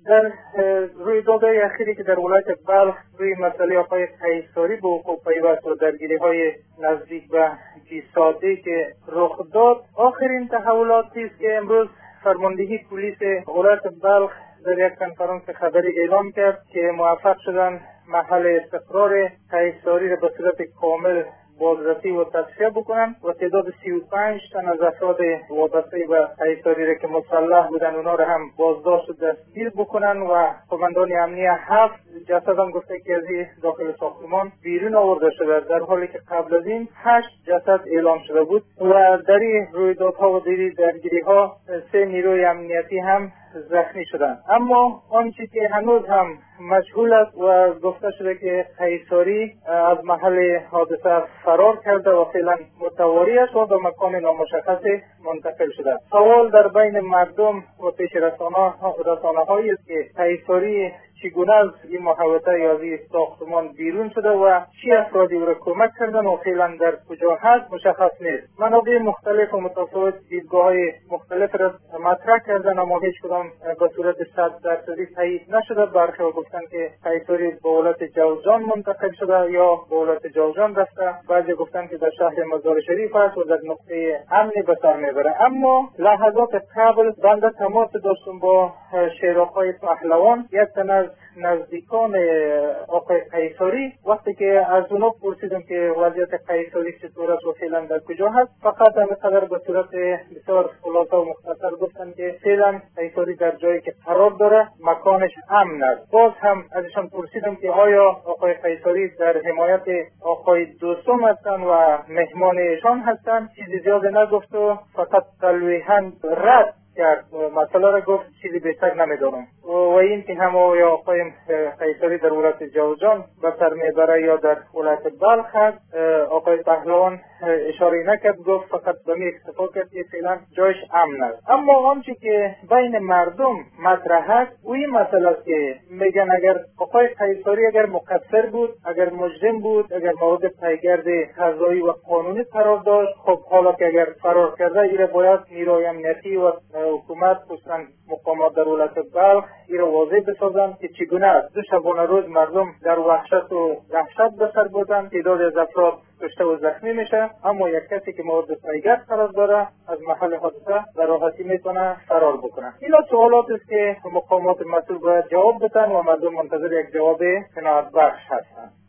در رویدادهای اخیری که در ولایت بلخ روی مسئله آقای قیصاری به وقوع پیوست و درگیری‌های نزدیک به 20 ساعته که رخ داد، آخرین تحولاتی است که امروز فرماندهی پلیس ولایت بلخ در یک کنفرانس خبری اعلام کرد که موفق شدن محل استقرار قیصاری را به صورت کامل بازرسی و تصفیه بکنن و تعداد 35 تن از افراد وابسته به قیصاری را که مسلح بودن اونا را هم بازداشت و دستگیر بکنن و قماندان امنیه 7 جسد هم گفته که از داخل ساختمان بیرون آورده شده، در حالی که قبل از این 8 جسد اعلام شده بود و در این رویدادها و درگیری‌ها 3 نیروی امنیتی هم زخمی شدند. اما آنچه که هنوز هم مجهول است و گفته شده که قیصاری از محل حادثه فرار کرده و فعلا متواری است و به مکان نامشخص منتقل شده. سوال در بین مردم و پیش رسانه‌هایی است که قیصاری چگونه از این محوطه یا از این ساختمان بیرون شده و چی افرادی او را کمک کردن و فعلا در کجا هست مشخص نیست. منابع مختلف و متفاوت دیدگاه‌های مختلف را مطرح کردن اما هیچ کدام به صورت 100% تایید نشده. برخی گفتن که قیصاری به ولایت جوزجان منتقل شده یا به ولایت جوزجان رفته، بعضی گفتن که در شهر مزار شریف است و در نقطه امنی به سر میبره. اما لحظات قبل بنده تماس داشتم با شیراخ‌های پهلوان، یک تن از نزدیکان آقای قیصاری. وقتی که از اونا پرسیدم که وضعیت قیصاری چطور است و فعلا در کجا هست، فقط همینقدر به صورت بسیار خلاصه و مختصر گفتن که فعلا قیصاری در جایی که قرار داره مکانش امن است. باز هم ازشان پرسیدم که آیا آقای قیصاری در حمایت آقای دوستم هستن و مهمان ایشان هستن. چیزی زیاد نگفت و فقط تلویحاً رد کرد مسئله را، گفت چیزی بهتر نمیدونم و این که هم آقای قیصاری در ولایت جوزجان به سر میبره یا در ولایت بلخ هست. آقای پهلوان اشاره نکرد، گفت فقط به می اکتفا کرد که فعلا جایش امن است. اما آنچه که بین مردم مطرح است و این مسئله است که میگن اگر آقای قیصاری اگر مقصر بود، اگر مجرم بود، اگر مورد پیگرد قضایی و قانونی قرار داشت، خب حالا که اگر فرار کرده ایره باید نیروی امنیتی و حکومت خصوصا مقامات در ولایت بلخ ایره واضح بسازن که چگونه است. 2 شبانه روز مردم در وحشت و دهشت به سر بردن، تعداد از افراد کشته و زخمی میشه، اما یک کسی که مورد پیگرد قرار داره از محل حادثه به راحتی میتونه فرار بکنه. اینا سوالات است که مقامات مسئول باید جواب بدن و مردم منتظر یک جواب قناعت بخش هستند.